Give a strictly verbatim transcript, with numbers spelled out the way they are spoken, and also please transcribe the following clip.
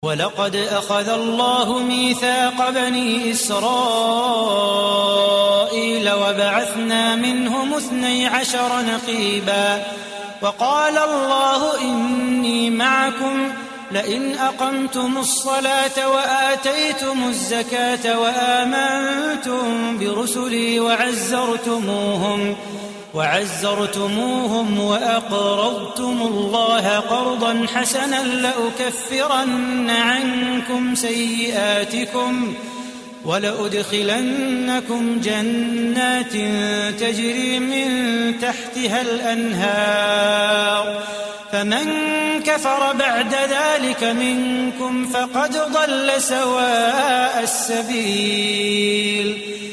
ولقد أخذ الله ميثاق بني إسرائيل وبعثنا منهم اثني عشر نقيبا وقال الله إني معكم لئن أقمتم الصلاة وآتيتم الزكاة وآمنتم برسلي وعزرتموهم وعزرتموهم وأقرضتم الله قرضا حسنا لأكفرن عنكم سيئاتكم ولأدخلنكم جنات تجري من تحتها الأنهار فمن كفر بعد ذلك منكم فقد ضل سواء السبيل